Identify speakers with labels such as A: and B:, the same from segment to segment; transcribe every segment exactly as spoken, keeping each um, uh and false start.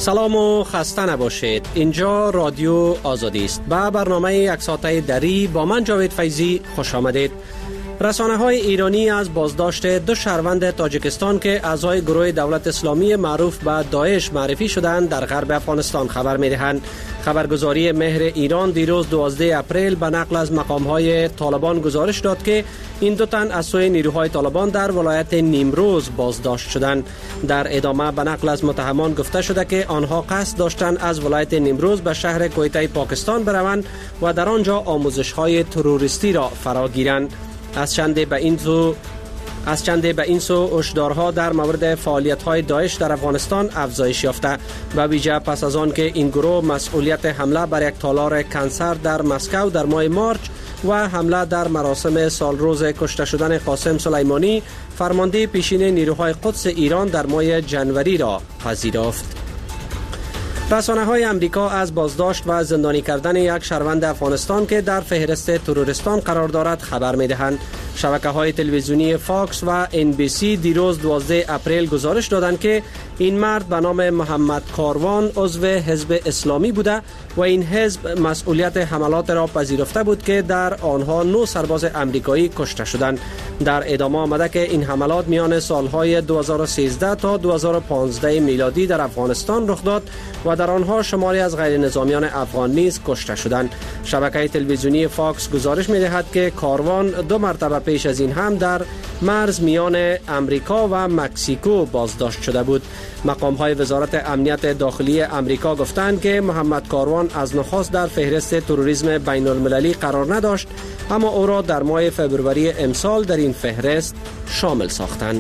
A: سلام و خسته نباشید. اینجا رادیو آزادی است. با برنامه یک ساعته دری با من جاوید فیضی خوش آمدید. رسانه های ایرانی از بازداشت دو شهروند تاجیکستان که اعضای گروه دولت اسلامی معروف به داعش معرفی شدند در غرب افغانستان خبر می دهند. خبرگزاری مهر ایران دیروز دوازده اپریل به نقل از مقام های طالبان گزارش داد که این دو تن از سوی نیروهای طالبان در ولایت نیمروز بازداشت شدند. در ادامه به نقل از متهمان گفته شده که آنها قصد داشتند از ولایت نیمروز به شهر کویته پاکستان بروند و در آنجا آموزش های تروریستی را فرا گیرند. از چنده به این سو از چنده به این سو هشدارها در مورد فعالیت‌های داعش در افغانستان افزایش یافته و ویژه پس از آن که این گروه مسئولیت حمله بر یک تالار کنسر در مسکو در ماه مارچ و حمله در مراسم سالروز کشته شدن قاسم سلیمانی فرمانده پیشین نیروهای قدس ایران در ماه جنوری را پذیرفت. رسانه های امریکا از بازداشت و زندانی کردن یک شهروند افغانستان که در فهرست تروریستان قرار دارد خبر می دهند. شبکه های تلویزیونی فاکس و ان بی سی دیروز دوازده اپریل گزارش دادند که این مرد به نام محمد کاروان عضو حزب اسلامی بوده و این حزب مسئولیت حملات را پذیرفته بود که در آنها نه سرباز امریکایی کشته شدند. در ادامه آمده که این حملات میان سالهای دو هزار و سیزده تا دو هزار و پانزده میلادی در افغانستان رخ داد و در آنها شماری از غیر نظامیان افغان نیز کشته شدند. شبکه تلویزیونی فاکس گزارش می‌دهد که کاروان دو مرتبه پیش از این هم در مرز میان امریکا و مکزیکو بازداشت شده بود. مقام‌های وزارت امنیت داخلی امریکا گفتند که محمد کاروان از نخست در فهرست تروریسم بین‌المللی قرار نداشت، اما او را در ماه فوریه امسال در این فهرست شامل ساختند.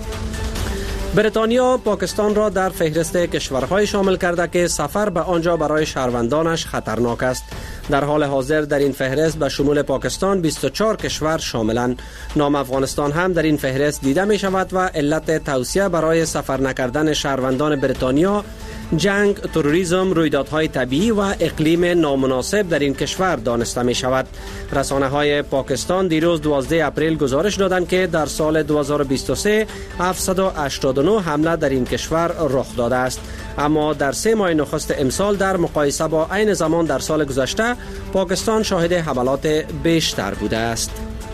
A: بریتانیا پاکستان را در فهرست کشورهای شامل کرده که سفر به آنجا برای شهروندانش خطرناک است. در حال حاضر در این فهرست به شمول پاکستان بیست و چهار کشور شاملند. نام افغانستان هم در این فهرست دیده می شود و علت توصیه برای سفر نکردن شهروندان بریتانیا جنگ، تروریسم، رویدادهای طبیعی و اقلیم نامناسب در این کشور دانسته می شود. رسانه های پاکستان دیروز دوازده اپریل گزارش دادند که در سال دو هزار و بیست و سه هفتصد و هشتاد و نه حمله در این کشور رخ داده است، اما در سه ماه نخست امسال در مقایسه با عین زمان در سال گذشته پاکستان شاهد حملات بیشتر بوده است.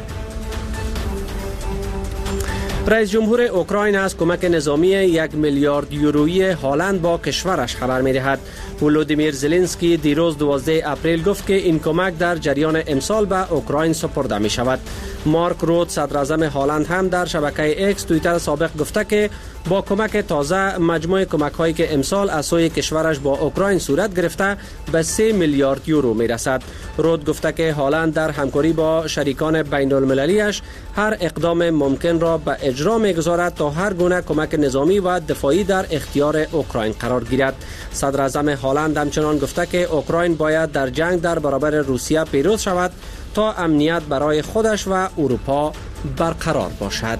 A: رئیس جمهور اوکراین از کمک نظامی یک میلیارد یورویی هالند با کشورش خبر می دهد. ولودیمیر زلنسکی دیروز دوازده اپریل گفت که این کمک در جریان امسال به اوکراین سپرده می شود. مارک رود صدر اعظم هالند هم در شبکه اکس توییتر سابق گفته که با کمک تازه مجموع کمک هایی که امسال از سوی کشورش با اوکراین صورت گرفته به سه میلیارد یورو می رسد. رود گفته که هالند در همکاری با شریکان بین المللیش هر اقدام ممکن را به اجرا می گذارد تا هر گونه کمک نظامی و دفاعی در اختیار اوکراین قرار گیرد. صدر اعظم هالند همچنان گفته که اوکراین باید در جنگ در برابر روسیه پیروز شود تا امنیت برای خودش و اروپا برقرار باشد.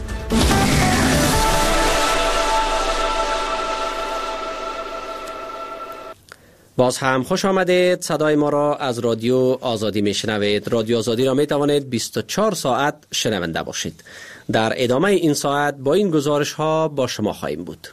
A: باز هم خوش آمدید. صدای ما را از رادیو آزادی میشنوید. رادیو آزادی را می توانید بیست و چهار ساعت شنونده باشید. در ادامه این ساعت با این گزارش ها با شما خواهیم بود.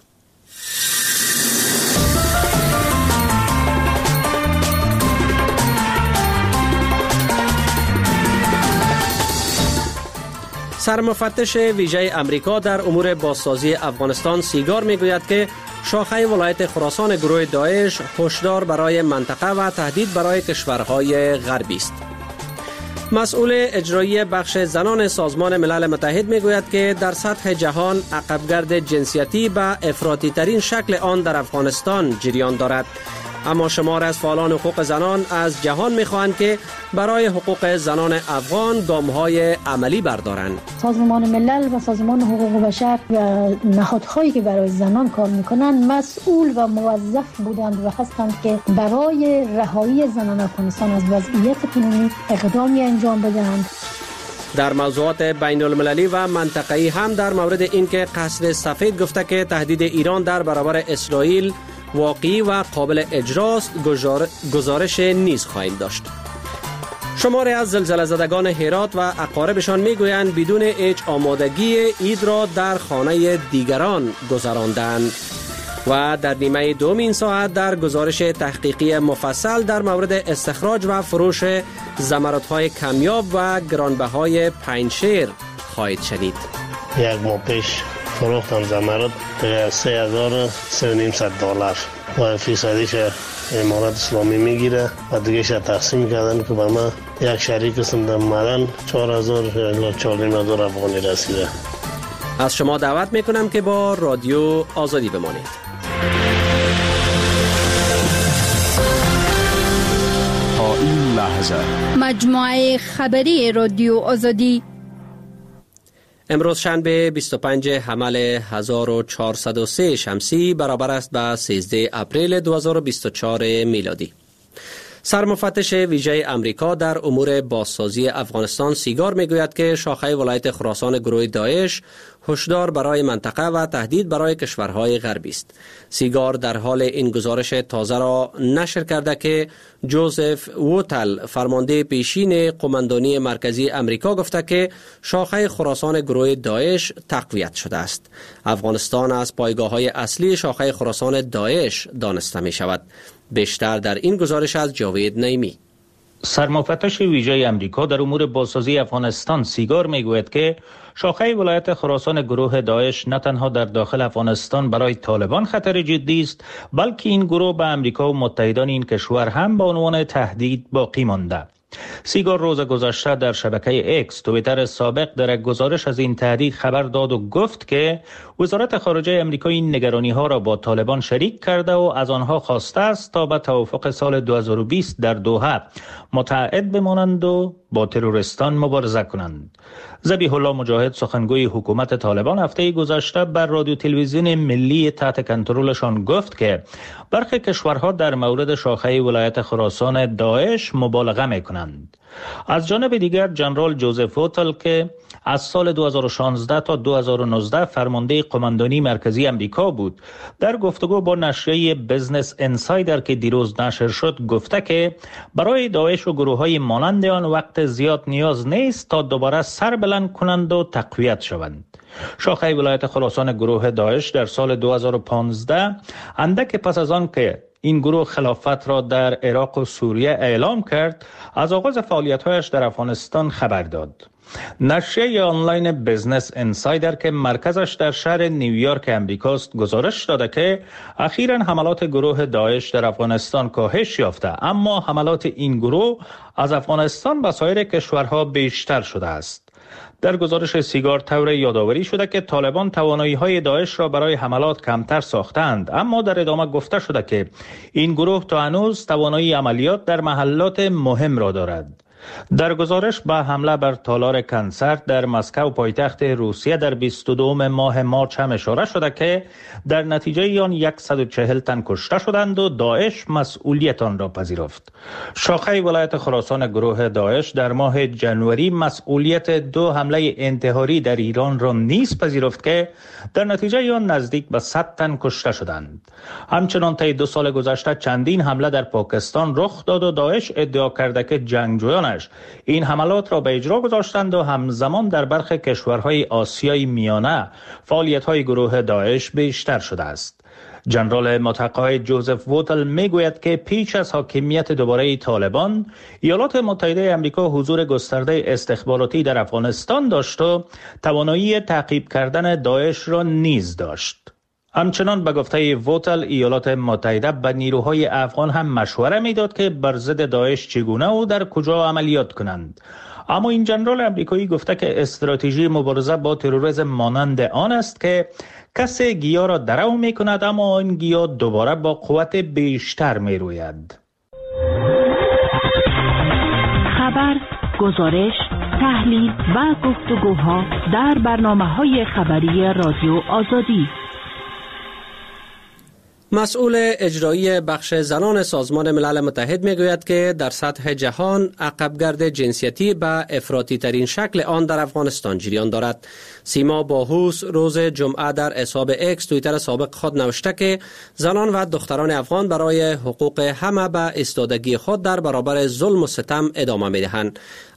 A: سرمفتش ویژه امریکا در امور بازسازی افغانستان سیگار میگوید که شاخه ولایت خراسان گروه داعش هشدار برای منطقه و تهدید برای کشورهای غربی است. مسئول اجرایی بخش زنان سازمان ملل متحد میگوید که در سطح جهان عقبگرد جنسیتی به افراطی ترین شکل آن در افغانستان جریان دارد، اما شمار از فعالان حقوق زنان از جهان می‌خواهند که برای حقوق زنان افغان گام‌های عملی بردارند.
B: سازمان ملل و سازمان حقوق بشر و نهادهایی که برای زنان کار می‌کنند مسئول و موظف بودند و هستند که برای رهایی زنان افغانستان از وضعیت کنونی اقدامی انجام بدهند.
A: در موضوعات بین المللی و منطقه‌ای هم در مورد اینکه قصر سفید گفته که تهدید ایران در برابر اسرائیل واقعی و قابل اجراست گزارش نیز خواهیم داشت. شماری از زلزله زدگان هرات و اقاربشان میگویند بدون هیچ آمادگی عید را در خانه دیگران گذراندند. و در نیمه دوم این ساعت در گزارش تحقیقی مفصل در مورد استخراج و فروش زمردهای کمیاب و گرانبهای پنجشیر خواهید شنید.
C: یک ماه پیش فروختم زمرد به سه هزار و سه و نیم صد دلار و فیصدیش امارات اسلامی میگیره و دیگه شد تقسیم کردن که به من یک شریک سندم مدن چهار هزار یا چهار و نیم هزار افغانی رسیده.
A: از شما دعوت میکنم که با رادیو آزادی بمانید.
D: تا این لحظه
E: مجموعه خبری رادیو آزادی
A: امروز شنبه بیست و پنجم حمل هزار و چهارصد و سه شمسی برابر است با سیزدهم اپریل دو هزار و بیست و چهار میلادی. سرمفتش ویژه امریکا در امور بازسازی افغانستان سیگار میگوید که شاخه ولایت خراسان گروه داعش هشدار برای منطقه و تهدید برای کشورهای غربی است. سیگار در حال این گزارش تازه را نشر کرده که جوزف ووتل فرمانده پیشین قماندانی مرکزی امریکا گفته که شاخه خراسان گروه داعش تقویت شده است. افغانستان از پایگاه‌های اصلی شاخه خراسان داعش دانسته می شود. بیشتر در این گزارش از جاوید نعیمی.
F: سرمفتش ویژه امریکا در امور بازسازی افغانستان سیگار میگوید که شاخه ولایت خراسان گروه داعش نه تنها در داخل افغانستان برای طالبان خطر جدی است، بلکه این گروه به امریکا و متحدان این کشور هم به عنوان تهدید باقی مانده. سیگار روز گذشته در شبکه اکس توییتر سابق در یک گزارش از این تهدید خبر داد و گفت که وزارت خارجه امریکا این نگرانی ها را با طالبان شریک کرده و از آنها خواسته است تا به توافق سال دو هزار و بیست در دوحه متعهد بمانند و با تروریستان مبارزه کنند. ذبیح الله مجاهد سخنگوی حکومت طالبان هفته گذشته بر رادیو تلویزیون ملی تحت کنترلشان گفت که برخی کشورها در مورد شاخه ولایت خراسان داعش مبالغه میکنند. از جانب دیگر جنرال جوزف ووتل که از سال دو هزار و شانزده تا دو هزار و نوزده فرمانده قماندانی مرکزی امریکا بود، در گفتگو با نشریه بزنس انسایدر که دیروز نشر شد گفته که برای داعش و گروه‌های مانند آن وقت زیاد نیاز نیست تا دوباره سر بلند کنند و تقویت شوند. شاخه ولایت خراسان گروه داعش در سال دو هزار و پانزده اندک پس از آن که این گروه خلافت را در عراق و سوریه اعلام کرد، از آغاز فعالیت‌هایش در افغانستان خبر داد. نشریه آنلاین بزنس انسایدر که مرکزش در شهر نیویورک امریکاست گزارش داده که اخیراً حملات گروه داعش در افغانستان کاهش یافته، اما حملات این گروه از افغانستان به سایر کشورها بیشتر شده است. در گزارش سیگار طور یادآوری شده که طالبان توانایی‌های داعش را برای حملات کمتر ساختند، اما در ادامه گفته شده که این گروه تا هنوز توانایی عملیات در محلات مهم را دارد. در گزارش به حمله بر تالار کنسرت در مسکو پایتخت روسیه در بیست و دوم ماه مارچ هم اشاره شده که در نتیجه آن صد و چهل تن کشته شدند و داعش مسئولیت آن را پذیرفت. شاخه ولایت خراسان گروه داعش در ماه ژانویه مسئولیت دو حمله انتحاری در ایران را نیز پذیرفت که در نتیجه آن نزدیک به صد تن کشته شدند. همچنان طی دو سال گذشته چندین حمله در پاکستان رخ داد و داعش ادعا کرده که جنگجویان این حملات را به اجرا گذاشتند و همزمان در برخی کشورهای آسیای میانه فعالیت‌های گروه داعش بیشتر شده است. جنرال متقاعد جوزف ووتل میگوید که پیش از حاکمیت دوباره طالبان، ایالات متحده آمریکا حضور گسترده استخباراتی در افغانستان داشت و توانایی تعقیب کردن داعش را نیز داشت. همچنان به گفته ووتل ایالات متحده به نیروهای افغان هم مشوره میداد که بر ضد داعش چگونه و در کجا عملیات کنند. اما این جنرال آمریکایی گفته که استراتژی مبارزه با تروریسم مانند آن است که کسی گیاه را درو می کند اما این گیاه دوباره با قوت بیشتر می روید.
G: خبر، گزارش، تحلیل و گفتگوها در برنامه‌های خبری رادیو آزادی.
A: مسئول اجرایی بخش زنان سازمان ملل متحد میگوید که در سطح جهان عقبگرد جنسیتی به افراطی ترین شکل آن در افغانستان جریان دارد. سیما باهوس روز جمعه در حساب اکس توییتر سابق خود نوشته که زنان و دختران افغان برای حقوق همه به ایستادگی خود در برابر ظلم و ستم ادامه میدهند.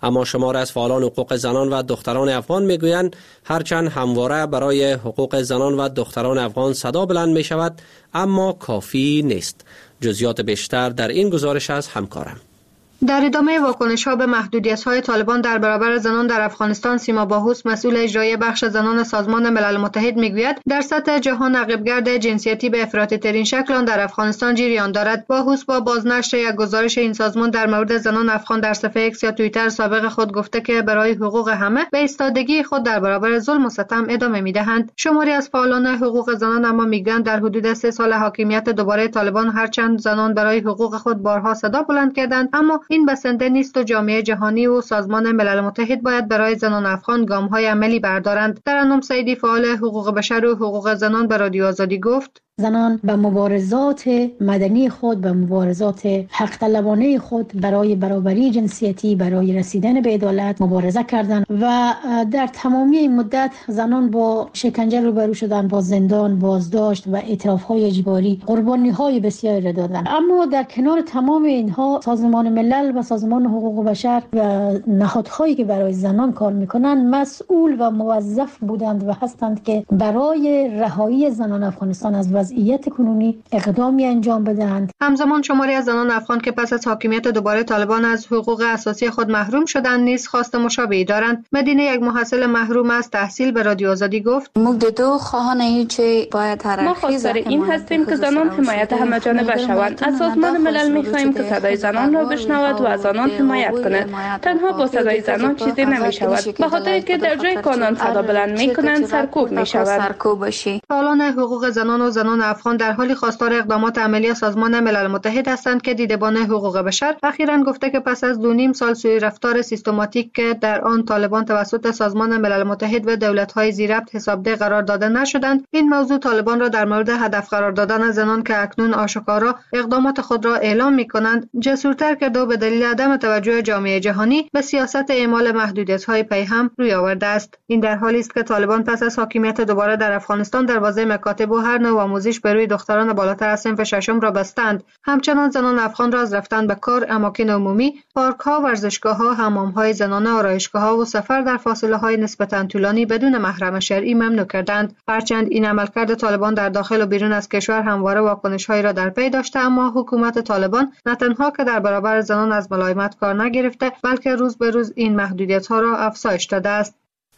A: اما شمار از فعالان حقوق زنان و دختران افغان میگویند هرچند همواره برای حقوق زنان و دختران افغان صدا بلند می شود اما کافی نیست. جزئیات بیشتر در این گزارش از همکارم.
H: در ادامه واکنش‌ها به محدودیت‌های طالبان در برابر زنان در افغانستان، سیما باهوس مسئول اجرایی بخش زنان سازمان ملل متحد میگوید در سطح جهان عقب‌گرد جنسیتی به افراطی‌ترین شکل آن در افغانستان جریان دارد. باهوس با بازنشر یک گزارش این سازمان در مورد زنان افغان در صفحه ایکس یا توییتر سابق خود گفته که برای حقوق همه به ایستادگی خود در برابر ظلم و ستم ادامه می‌دهند. شماری از فعالان حقوق زنان اما میگویند در حدود سه سال حاکمیت دوباره طالبان هرچند زنان برای حقوق خود بارها صدا بلند کردند اما این بسنده نیست و جامعه جهانی و سازمان ملل متحد باید برای زنان افغان گام‌های عملی بردارند. ترنم سیدی فعال حقوق بشر و حقوق زنان به رادیو آزادی گفت
B: زنان به مبارزات مدنی خود، به مبارزات حق طلبانه خود برای برابری جنسیتی، برای رسیدن به عدالت مبارزه کردند و در تمامی این مدت زنان با شکنجه روبرو شدند، با زندان، بازداشت و اعتراف‌های اجباری، قربانی‌های بسیاری را دادند. اما در کنار تمام اینها سازمان ملل و سازمان حقوق بشر و نهادهایی که برای زنان کار می‌کنند مسئول و موظف بودند و هستند که برای رهایی زنان افغانستان از وضعیت کنونی اقدامی انجام بدهند.
H: همزمان شماری از زنان افغان که پس از حاکمیت دوباره طالبان از حقوق اساسی خود محروم شدند نیز خواست مشابهی دارند. مدینه یک محصل محروم از تحصیل به رادیو آزادی گفت
I: ما دو خواهان چه باید
J: ما خواستار این هستیم که زنان حمایت همه‌جانبه شوند. از سازمان ملل می‌خواهیم که صدای زنان را بشنود و از آنان حمایت کند. تنها با صدای زنان چیزی نمی‌شود. به خاطر که در جای کانون صدا بلند می‌کنند سرکوب می‌شود.
H: فعالان حقوق زنان و زنان افغان در حالی خواستار اقدامات عملی سازمان ملل متحد هستند که دیدبان حقوق بشر اخیراً گفته که پس از دو نیم سال سوء رفتار سیستماتیک که در آن طالبان توسط سازمان ملل متحد و دولت‌های زیربط حسابده قرار داده نشدند، این موضوع طالبان را در مورد هدف قرار دادن زنان که اکنون آشکارا اقدامات خود را اعلام می‌کنند جسورتر کرده و به دلیل عدم توجه جامعه جهانی به سیاست اعمال محدودیت‌های پیهم روی آورده است. این در حالی است که طالبان پس از حاکمیت دوباره در افغانستان دروازه مکاتب و هر نوع آموزش به روی دختران بالاتر از صنف ششم را بستند. همچنان زنان افغان را از رفتن به کار، اماکن عمومی، پارک‌ها، ورزشگاه‌ها، حمام‌های زنانه، آرایشگاه‌ها و سفر در فاصله‌های نسبتاً طولانی بدون محرم شرعی ممنوع کردند. هرچند این عملکرد طالبان در داخل و بیرون از کشور همواره واکنش‌هایی را در پی داشته اما حکومت طالبان نه تنها که در برابر زنان از ملایمت کار نگرفته بلکه روز به روز این محدودیت‌ها را افزایش داده است.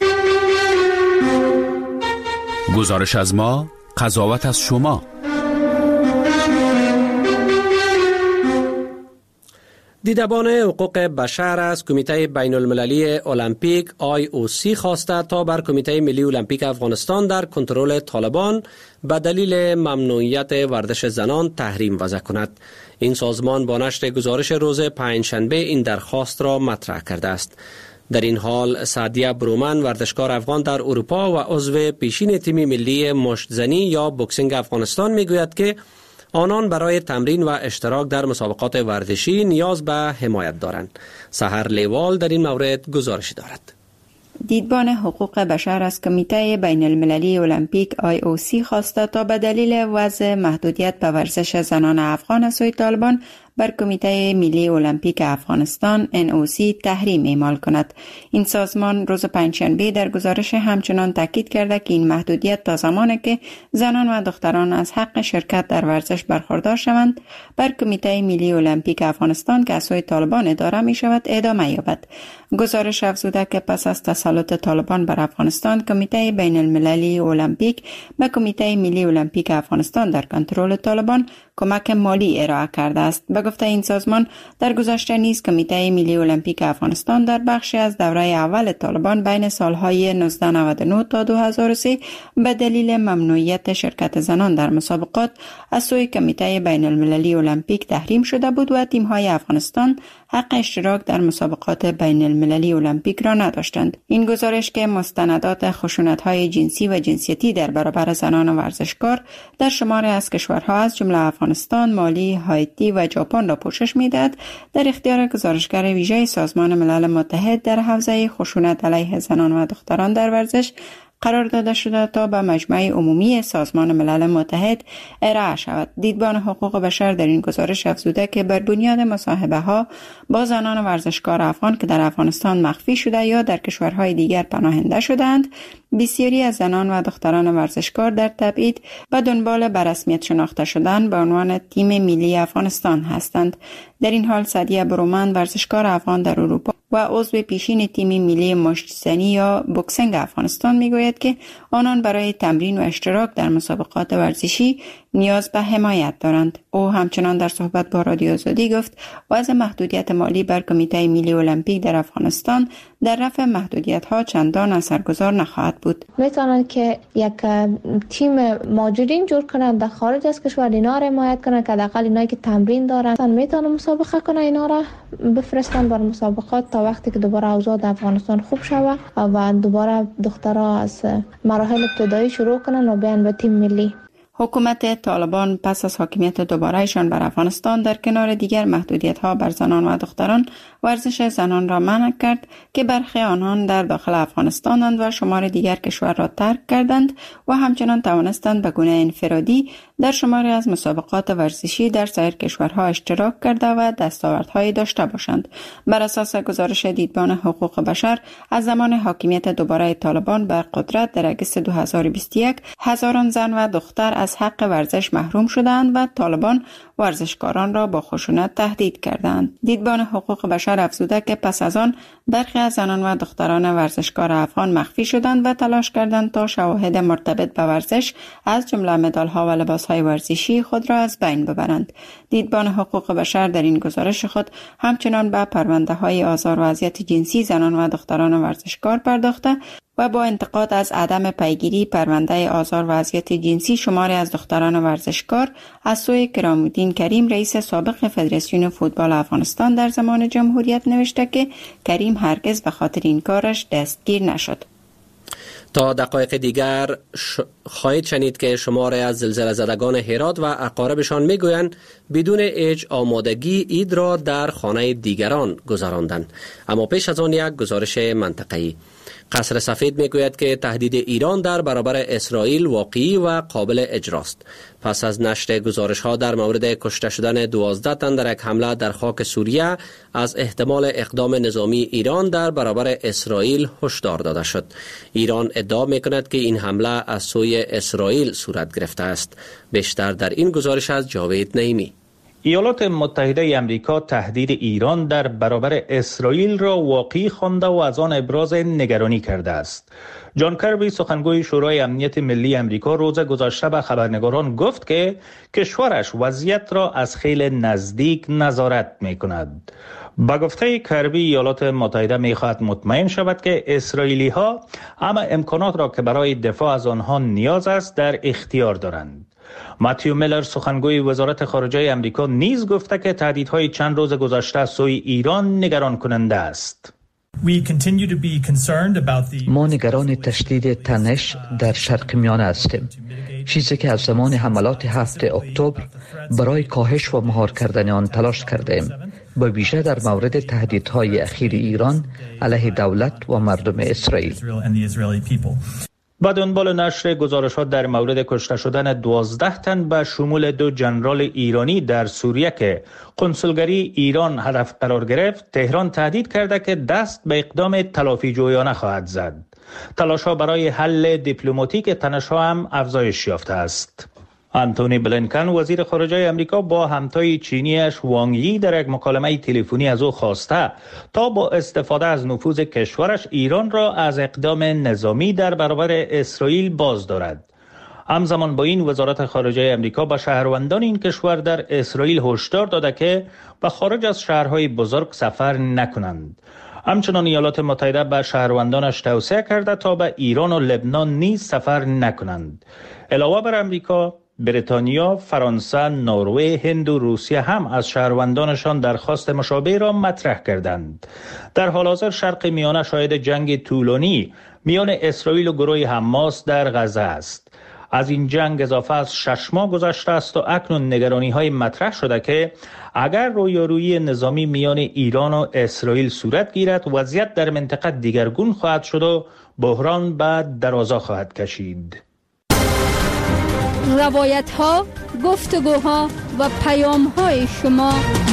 D: گزارش از ما، قضاوت از شما.
A: دیدبان حقوق بشر از کمیته بین المللی المپیک آی او سی خواسته تا بر کمیته ملی المپیک افغانستان در کنترل طالبان به دلیل ممنوعیت ورزش زنان تحریم وضع کند. این سازمان با نشر گزارش روز پنجشنبه این درخواست را مطرح کرده است. در این حال سعدیه برومن ورزشکار افغان در اروپا و عضو پیشین تیم ملی مشت‌زنی یا بوکسینگ افغانستان میگوید که آنان برای تمرین و اشتراک در مسابقات ورزشی نیاز به حمایت دارند. سحر لیوال در این مورد گزارشی دارد.
K: دیدبان حقوق بشر از کمیته بین المللی المپیک آی او سی خواسته تا به دلیل وضع محدودیت به ورزش زنان افغان از سوی طالبان بر کمیته ملی المپیک افغانستان ان او سی تحریم اعمال کند. این سازمان روز پنجشنبه در گزارش همچنان تاکید کرده که این محدودیت تا زمانی که زنان و دختران از حق شرکت در ورزش برخوردار شوند بر کمیته ملی المپیک افغانستان که از سوی طالبان اداره می شود ادامه یابد. گزارش افزوده که پس از تسلط طالبان بر افغانستان کمیته بین المللی المپیک به کمیته ملی المپیک افغانستان در کنترل طالبان کمک مالی ارائه کرده است. به گفته این سازمان در گذشته نیز کمیته ملی المپیک افغانستان در بخشی از دوره اول طالبان بین سالهای نوزده نود و نه تا دو هزار و سه به دلیل ممنوعیت شرکت زنان در مسابقات از سوی کمیته بین المللی المپیک تحریم شده بود و تیم‌های افغانستان حق اشتراک در مسابقات بین المللی المپیک را نداشتند. این گزارش که مستندات خشونت‌های جنسی و جنسیتی در برابر زنان و ورزشکار در شماری از کشورها از جمله افغانستان، مالی، هایتی و ژاپن را پوشش می‌دهد، در اختیار گزارشگر ویژه سازمان ملل متحد در حوزه خشونت علیه زنان و دختران در ورزش قرار داده شده تا به مجمع عمومی سازمان ملل متحد ارائه شود. دیدبان حقوق بشر در این گزارش افزوده که بر بنیاد مصاحبه ها با زنان ورزشکار افغان که در افغانستان مخفی شده یا در کشورهای دیگر پناهنده شدند، بسیاری از زنان و دختران ورزشکار در تبعید به دنبال به رسمیت شناخته شدن به عنوان تیم ملی افغانستان هستند. در این حال سعدیه برومند، ورزشکار افغان در اروپا و عضو پیشین تیم ملی مشت‌زنی یا بوکسینگ افغانستان میگوید که آنان برای تمرین و اشتراک در مسابقات ورزشی نیاز به حمایت دارند. او همچنان در صحبت با رادیو آزادی گفت وضع محدودیت مالی بر کمیته ملی المپیک در افغانستان در رفع محدودیت‌ها چندان اثرگذار نخواهد بود.
L: میتونن که یک تیم ماجرین جور کنند در خارج از کشور، اینا را حمایت کنند که حداقل اینایی که تمرین دارن میتونن مسابقه کنن، اینا را بفرستن بر مسابقات تا وقتی که دوباره اوضاع در افغانستان خوب شود و دوباره دخترها از مراحل ابتدایی شروع کنن و بیان به تیم ملی.
K: حکومت طالبان پس از حاکمیت دوباره‌شان بر افغانستان در کنار دیگر محدودیت‌ها بر زنان و دختران ورزش زنان را منع کرد که برخی آنان در داخل افغانستانند و شمار دیگر کشور را ترک کردند و همچنان توانستند به گونه انفرادی در شماری از مسابقات ورزشی در سایر کشورها اشتراک کرده و دستاوردهایی داشته باشند. بر اساس گزارش دیدبان حقوق بشر از زمان حاکمیت دوباره طالبان بر قدرت در اگست دو هزار و بیست و یک هزاران زن و دختر از حق ورزش محروم شدند و طالبان ورزشکاران را با خشونت تهدید کردند. دیدبان حقوق بشر افزوده که پس از آن برخی از زنان و دختران ورزشکار افغان مخفی شدند و تلاش کردند تا شواهد مرتبط به ورزش از جمله مدال‌ها و لباس‌های ورزشی خود را از بین ببرند. دیدبان حقوق بشر در این گزارش خود همچنان به پرونده‌های آزار و اذیت جنسی زنان و دختران ورزشکار پرداخته و با انتقاد از عدم پیگیری پرونده آزار و اذیت جنسی شماری از دختران ورزشکار از سوی کرام‌الدین کریم رئیس سابق فدراسیون فوتبال افغانستان در زمان جمهوریت نوشته که کریم هرگز به خاطر این کارش دستگیر نشد.
A: تا دقایق دیگر ش... خواهید شنید که شماره از زلزله زدگان هرات و اقاربشان میگویند بدون هیچ آمادگی عید را در خانه دیگران گذراندند. اما پیش از آن یک گزارش منطقه‌ای. قصر سفید میگوید که تهدید ایران در برابر اسرائیل واقعی و قابل اجراست. پس از نشر گزارش ها در مورد کشته شدن دوازده تن در یک حمله در خاک سوریه از احتمال اقدام نظامی ایران در برابر اسرائیل هشدار داده شد. ایران ادعا میکند که این حمله از سوی اسرائیل صورت گرفته است. بیشتر در این گزارش از جاوید نعیمی.
F: ایالات متحده امریکا تهدید ایران در برابر اسرائیل را واقعی خوانده و از آن ابراز نگرانی کرده است. جان کربی سخنگوی شورای امنیت ملی امریکا روز گذشته به خبرنگاران گفت که کشورش وضعیت را از خیلی نزدیک نظارت می‌کند. با گفته کربی ایالات متحده می‌خواهد مطمئن شود که اسرائیلی ها همه امکانات را که برای دفاع از آنها نیاز است در اختیار دارند. ماتیو میلر سخنگوی وزارت خارجه امریکا نیز گفته که تهدیدهای چند روز گذشته سوی ایران نگران کننده است.
M: ما نگران تشدید تنش در شرق میانه هستیم، چیزی که از زمان حملات هفتم اکتبر برای کاهش و مهار کردن آن تلاش کردیم، به ویژه در مورد تهدیدهای اخیر ایران علیه دولت و مردم اسرائیل.
F: با دنبال نشر گزارشات در مورد کشته شدن دوازده تن به شمول دو ژنرال ایرانی در سوریه که کنسولگری ایران هدف قرار گرفت، تهران تهدید کرده که دست به اقدام تلافی جویانه خواهد زد. تلاش‌ها برای حل دیپلماتیک تنش‌ها هم افزایش یافته است. آنتونی بلینکن وزیر خارجه امریکا با همتای چینیش وانگ یی در یک مکالمه تلفنی از او خواسته تا با استفاده از نفوذ کشورش ایران را از اقدام نظامی در برابر اسرائیل باز دارد. همزمان با این وزارت خارجه امریکا به شهروندان این کشور در اسرائیل هشدار داده که به خارج از شهرهای بزرگ سفر نکنند. همچنان ایالات متحده به شهروندانش توصیه کرده تا به ایران و لبنان نیز سفر نکنند. علاوه بر امریکا، بریتانیا، فرانسه، نروژ، هند و روسیه هم از شهروندانشان درخواست مشابه را مطرح کردند. در حال حاضر شرق میانه شاهد جنگ طولانی میان اسرائیل و گروه حماس در غزه است. از این جنگ اضافه از شش ماه گذشته است و اکنون نگرانی های مطرح شده که اگر رویارویی نظامی میان ایران و اسرائیل صورت گیرد وضعیت در منطقه دیگرگون خواهد شد و بحران به درازا خواهد کشید.
E: روایت ها، گفتگوها و پیام های شما.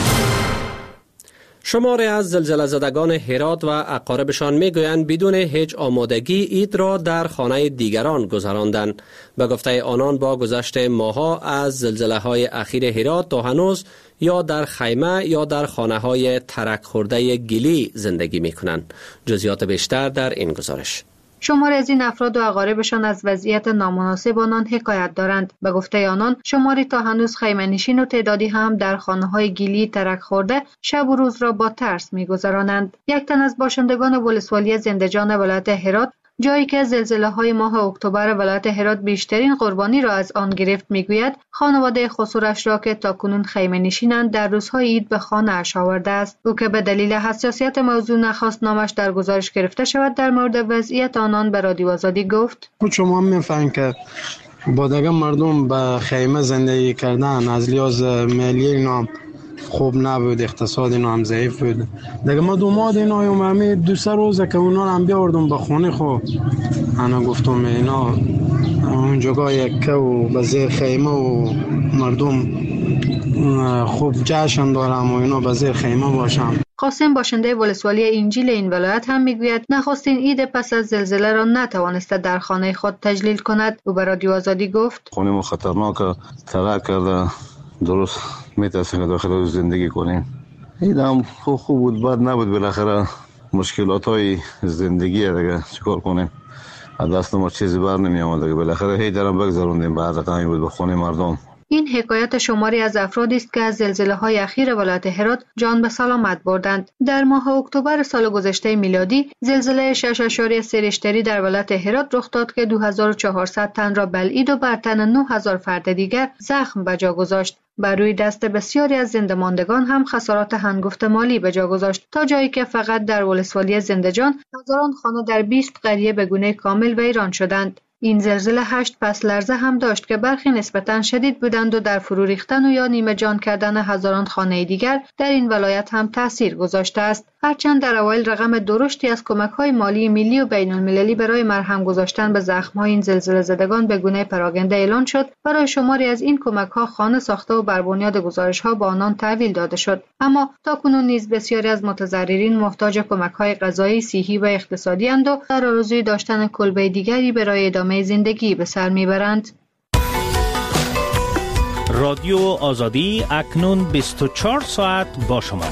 A: شماری از زلزله زدگان هرات و اقاربشان میگویند بدون هیچ آمادگی عید را در خانه دیگران گذراندند. به گفته آنان با گذشت ماه‌ها از زلزله های اخیر هرات تا هنوز یا در خیمه یا در خانه های ترک خورده گلی زندگی میکنند. جزئیات بیشتر در این گزارش.
H: شماری از این افراد و اقاربشان از وضعیت نامناسب آنان حکایت دارند. به گفته آنان شماری تا هنوز خیمه نشین و تعدادی هم در خانه‌های گیلی ترک خورده شب و روز را با ترس می‌گذرانند. یک تن از باشندگان ولسوالی زندجان ولایت هرات، جایی که زلزله‌های ماه اکتبر ولایت هرات بیشترین قربانی را از آن گرفت، میگوید خانواده خسرش را که تاکنون خیمه نشینند در روزهای عید به خانه اش آورده است. او که به دلیل حساسیت موضوع نخواست نامش در گزارش گرفته شود، در مورد وضعیت آنان به رادیو آزادی گفت:
N: شما می‌فهمید که با دیگه مردم به خیمه زندگی کردن از لحاظ مالی اینا خوب نبود، اقتصاد اینا هم ضعیف بود. دیگه ما دو ماه اینا اومدیم دو سه روزه که اونا رو هم بیاوردم به خونه خو. انا گفتم اینا اون جگاه یک و به زیر خیمه و مردم خوب جشن دارم و اینا به زیر خیمه باشم.
H: قاسم باشنده ولسوالی انجیل این ولایت هم میگوید نخستین عید پس از زلزله را نتوانسته در خانه خود تجلیل کند. او به رادیو آزادی گفت:
O: خونه ما خطرناک ترک کرده، درست میترسیم که داخل زندگی کنیم. این هم خوب خوب بود، بد نبود. بالاخره مشکلات های زندگی دیگه چیکار کنیم، از دست ما چیزی بر نمی آمد دیگه. بالاخره هی درم بگذروندیم، بعد قمی بود به خونه مردم.
H: این حکایت شماری از افرادی است که از زلزله‌های اخیر ولایت هرات جان به سلامت بردند. در ماه اکتبر سال گذشته میلادی زلزله شش اشاریه سه ریشتری در ولایت هرات رخ داد که دو هزار و چهارصد تن را بلعید و بر تن نه هزار فرد دیگر زخم به جا گذاشت. بر روی دست بسیاری از زنده‌ماندگان هم خسارات هنگفت مالی به جا گذاشت، تا جایی که فقط در ولسوالی زندجان هزاران خانه در بیست قریه به گونه کامل ویران شدند. این زلزله هشت پس لرزه هم داشت که برخی نسبتاً شدید بودند و در فرو ریختن و یا نیمه جان کردن هزاران خانه دیگر در این ولایت هم تأثیر گذاشته است. هرچند در اوایل رقم درشتی از کمک‌های مالی ملی و بین‌المللی برای مرهم گذاشتن به زخم‌های این زلزله زدگان به گونه پراگنده اعلان شد، برای شماری از این کمک‌ها خانه ساخته و بر بنیاد گزارش‌ها با آنان تحویل داده شد. اما تاکنون نیز بسیاری از متضررین محتاج کمک‌های غذایی، صحی و اقتصادی اند و در آرزوی داشتن کلبه دیگری برای ادامه زندگی به سر میبرند.
F: رادیو آزادی اکنون بیست و چهار ساعت با شما.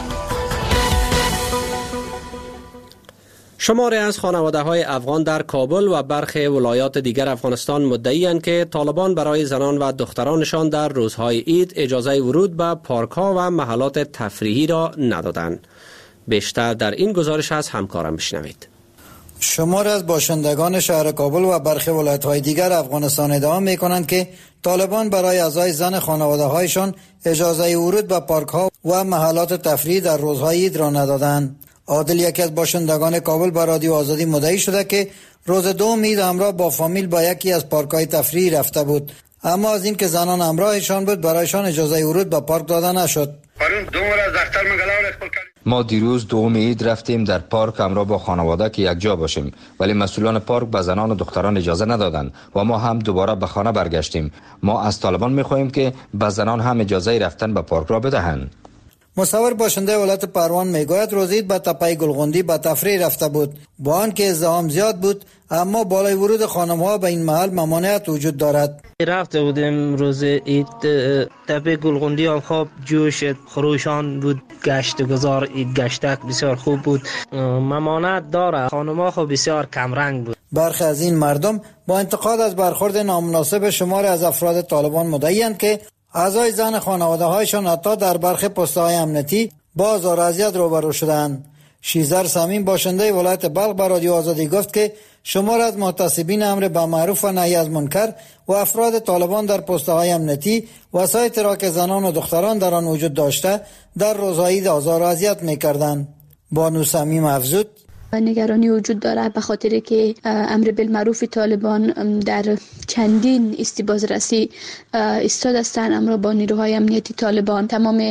A: شماری از خانواده‌های افغان در کابل و برخی ولایات دیگر افغانستان مدعی‌اند که طالبان برای زنان و دخترانشان در روزهای عید اجازه ورود به پارک‌ها و محلات تفریحی را ندادند. بیشتر در این گزارش از همکارم بشنوید.
P: شمار از باشندگان شهر کابل و برخی ولایت‌های دیگر افغانستان ادعا می‌کنند که طالبان برای اعضای زن خانواده‌هایشان اجازه ورود به پارک‌ها و محلات تفریحی در روزهای عید را ندادند. عادل، یکی از باشندگان کابل، با رادیو آزادی مدعی شده که روز دوم عید همراه با فامیل با یکی از پارک‌های تفریحی رفته بود، اما از اینکه زنان همراهشان بود برایشان اجازه ورود به پارک داده نشد.
Q: ما دیروز دوم عید رفتیم در پارک همراه با خانواده که یک جا باشیم، ولی مسئولان پارک به زنان و دختران اجازه ندادند و ما هم دوباره به خانه برگشتیم. ما از طالبان می‌خواهیم که به زنان هم اجازه رفتن به پارک را بدهند.
P: مصور باشنده ولایت پروان میگوید روز عید به تپه گلغوندی به تفریح رفته بود، با آنکه ازدحام زیاد بود اما بالای ورود خانم‌ها به این محل ممانعت وجود دارد.
R: رفته بودیم روز عید تپه گلغوندی، هم خواب جوش خروشان بود، گشت گذار عید گشتک بسیار خوب بود. ممانعت داره، خانم‌ها خب بسیار کم رنگ بود.
P: برخی از این مردم با انتقاد از برخورد نامناسب شمار از افراد طالبان مدعی‌اند که اعضای زن خانواده‌هایشان حتی در برخی پست‌های امنیتی با آزار و اذیت روبرو شدند. شیزر سمین باشنده ولایت بلخ به رادیو آزادی گفت که شمار از محتسبین امر به معروف و نهی از منکر و افراد طالبان در پست‌های امنیتی وسایط را که زنان و دختران در آن وجود داشته در روزهای عید آزار و اذیت می‌کردند. بانو سمیم افزود:
E: نگرانی وجود داره به خاطر که امر بالمعروف طالبان در چندین استبازرسی ایستاد هستند. امر با نیروهای امنیتی طالبان تمام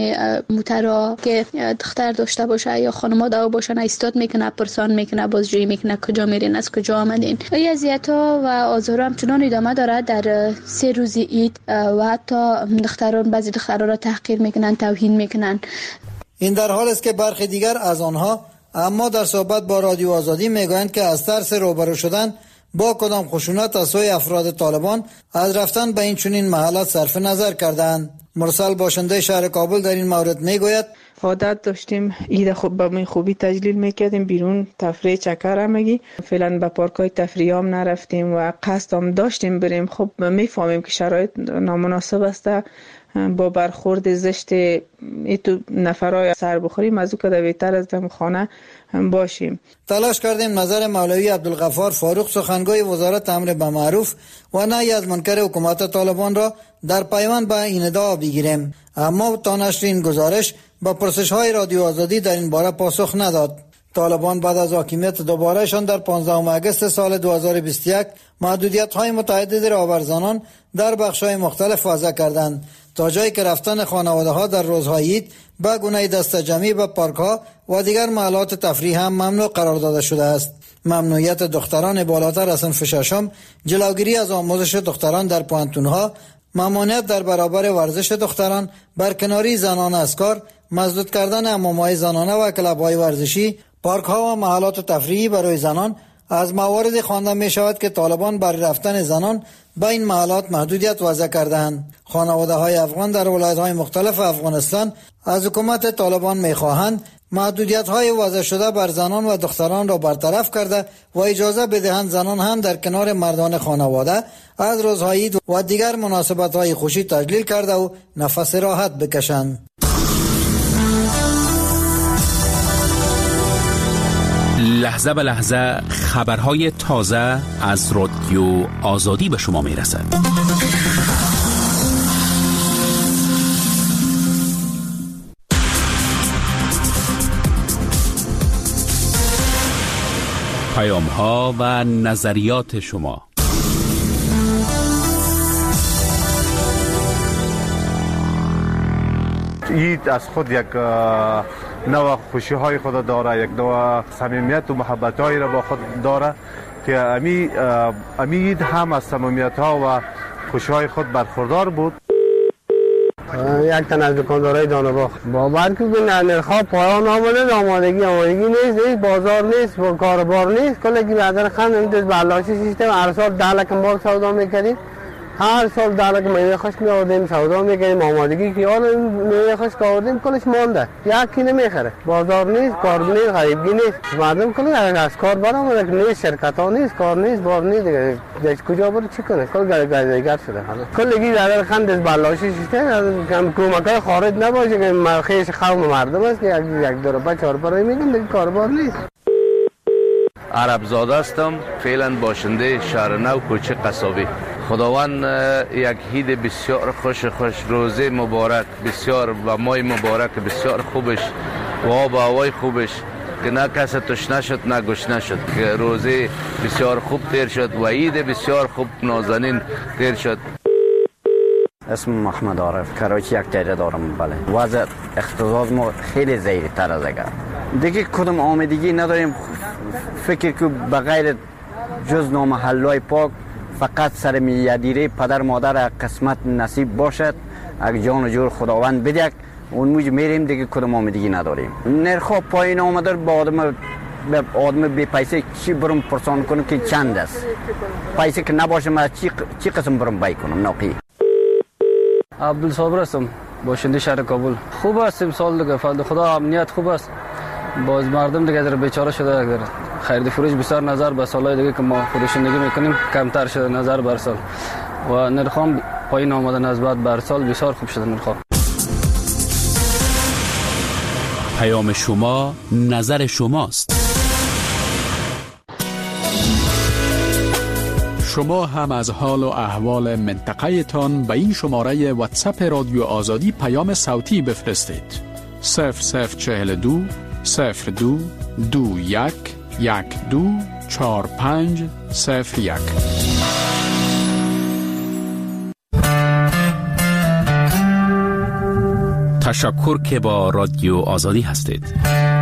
E: موترا که دختر داشته باشه یا خانم‌ها دو باشن ایستاد میکنه، پرسان میکنه، بازجویی میکنه کجا میرین، از کجا آمدین. این اذیت‌ها و آزار همچنان ادامه داره. در سه روز عید و حتی دختران بعضی دخترها را تحقیر میکنن، توهین میکنن.
P: این در حال است که برخی دیگر از آنها اما در صحبت با رادیو آزادی میگویند که از ترس روبرو شدن با کدام خشونت از سوی افراد طالبان از رفتن به این چنین محلات صرف نظر کردند. مرسل باشنده شهر کابل در این مورد میگوید
S: عادت داشتیم عید خوب به من خوبی تجلیل میکردیم، بیرون تفریح چکر همگی، فعلا به پارکای تفریح هم نرفتیم و قصد هم داشتیم بریم. خب میفهمیم که شرایط نامناسب است، با برخورد زشت ایتو نفرای سر بخوریم از او که دویتر از دم خانه باشیم.
P: تلاش کردیم نظر مولوی عبدالغفار فاروق سخنگوی وزارت امر به معروف و نهی از منکر حکومت طالبان را در پیوند به این ادعا بگیریم، اما تا نشر این گزارش با پرسش های رادیو آزادی در این باره پاسخ نداد. طالبان بعد از حاکمیت دوبارهشان در پانزدهم آگوست سال دو هزار و بیست و یک محدودیت های متعددی را بر زنان در بخش های مختلف وضع کردند، تا جایی که رفتن خانواده ها در روزهای عید به گونه دسته‌جمعی به پارک ها و دیگر محلات تفریح هم ممنوع قرار داده شده است. ممنوعیت دختران بالاتر از صنف ششم، جلوگیری از آموزش دختران در پوانتون ها، ممانعت در برابر ورزش دختران، برکناری زنان از کار، مسدود کردن حمام‌های زنانه و کلب‌های ورزشی، پارک ها و محلات تفریحی برای زنان از موارد خوانده می شود که طالبان برای رفتن زنان به این محلات محدودیت وضع کردند. خانواده های افغان در ولایت های مختلف افغانستان از حکومت طالبان می خواهند محدودیت های وضع شده بر زنان و دختران را برطرف کرده و اجازه بدهند زنان هم در کنار مردان خانواده از روزهای عید و دیگر مناسبت های خوشی تجلیل کرده و نفس راحت بکشند.
D: لحظه به لحظه خبرهای تازه از رادیو آزادی به شما می رسد. پیام ها و نظریات شما.
T: عید از خود یک نوع خوشی های خود داره، یک نوع صمیمیت و محبت هایی را با خود داره که امی امی عید هم از صمیمیت ها و خوشی های خود برخوردار بود.
N: یک تن از دکاندارای دانباغ باور که نرخ‌ها پایان آمده، آمادگی آمادگی نیست، نیست بازار نیست، با کاربار نیست. کلی که بعدن خند امیدوز بلاشی سیستم هر سال ده لک مال سودا میکردیم، هر سال ده لک میوه خشک میآوردیم سودا میکردیم، آمادگی که آن میوه خشک آوردیم کلش مانده، یکی نمیخره، بازار نیست، کار نیست، غریبگی نیست، مردم کلی از کار برآمده که نیست، شرکت ها نیست، کار نیست، بار نیست، دیگه کجا بره چی کنه؟ کل گردگر شده حالا کلی که بعدن خند از بلاشی سیستم کم کمکای خارج نباشه که مرخیش قوم مردم است که یک دو روپا چهار برای میگن دیگه کاربار نیست.
U: عرب زاده هستم، فعلا باشنده شهر نو کوچه قصابی. خداوند یک عید بسیار خوش خوش روزه مبارک بسیار و ماه مبارک بسیار خوبش و آب و هوای خوبش که نه کس تشنه شد نه گشنه شد، که روزه بسیار خوب تیر شد و عید بسیار خوب نازنین تیر شد.
V: اسم محمد عارف، کراچی یک جایده دارم. بله وضع اقتصاد ما خیلی ضعیف تر از اگر دیگه کدام آمدگی نداریم. فکر که بغیر جز نامحلای پاک فقط سر میادیره پدر مادر قسمت نصیب باشد، اگه جان و جور خداوند بدهد اون موج میریم دیگه کدام آمدگی نداریم. نرخ پایین آمده با آدم به آدم بی پیسه چی برم پرسان کنم که چند است، پیسه که نباشه من چی چی قسم برم بای کنم ناقی.
W: عبدالصابر هستم، باشنده شهر کابل. خوب است امسال دیگه فضل خدا امنیت خوب است، باز مردم دیگه در بیچاره شده، دیگه خرید فروش بسیار نظر به سالهای دیگه که ما فروشندگی میکنیم کمتر شده نظر بر سال و نرخام پایین آمده نسبت بر سال بسیار خوب شده نرخ.
D: پیام شما نظر شماست. شما هم از حال و احوال منطقه تان به این شماره واتساپ رادیو آزادی پیام صوتی بفرستید. صفر صفر چهل دو صفر دو دو یک یک دو چهار پنج صفر یک.
B: تشکر که با رادیو آزادی هستید.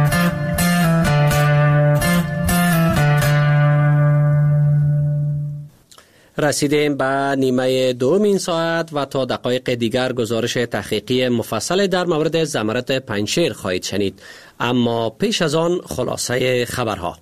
A: رسیدیم به نیمه دومین ساعت و تا دقایق دیگر گزارش تحقیقی مفصل در مورد زمرد پنجشیر خواهید شنید. اما پیش از آن خلاصه خبرها.